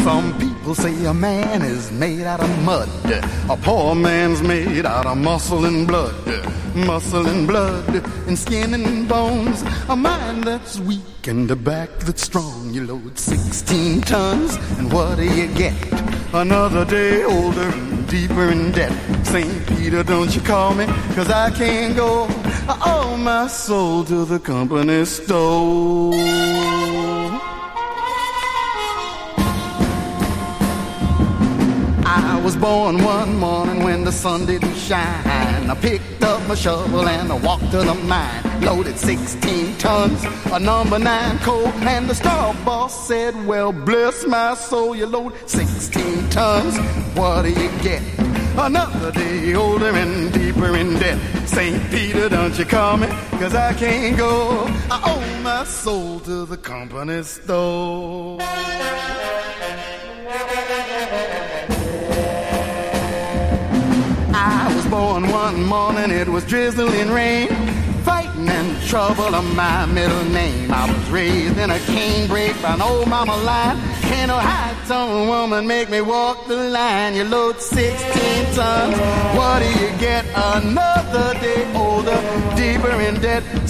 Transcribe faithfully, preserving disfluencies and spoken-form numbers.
Some people say a man is made out of mud. A poor man's made out of muscle and blood. Muscle and blood and skin and bones. A mind that's weak and a back that's strong. You load sixteen tons and what do you get? Another day older and deeper in debt. Saint Peter, don't you call me, cause I can't go. I owe my soul to the company store. I was born one morning when the sun didn't shine. I picked up my shovel and I walked to the mine. Loaded sixteen tons of number nine coal. And the straw boss said, well, bless my soul, you load sixteen tons. What do you get? Another day older and deeper in debt. Saint Peter, don't you call me, cause I can't go. I owe my soul to the company store. I was born one morning, it was drizzling rain. Fighting and trouble are my middle name. I was raised in a canebrake by an old mama line. Can't no high-tone woman make me walk the line. You load sixteen tons, what do you get? Another day older, deeper in debt.